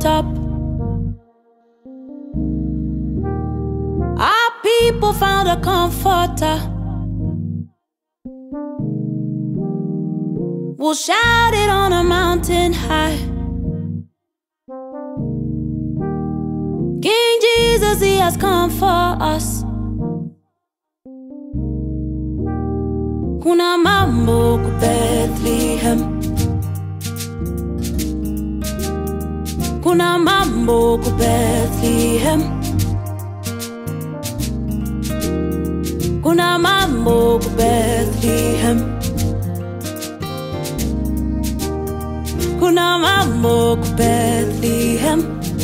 top. Our people found a comforter. We'll shout it on a mountain high. King Jesus, he has come for us. Kuna mambo ku Bethlehem. Kuna mambo ku Bethlehem. Kuna mambo ku Bethlehem. Kuna mambo ku Bethlehem.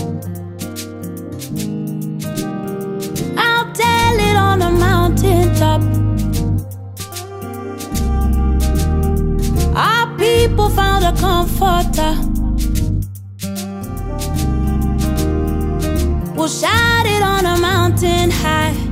I'll tell it on a mountain top. Our people found a comforter. We'll shout it on a mountain high.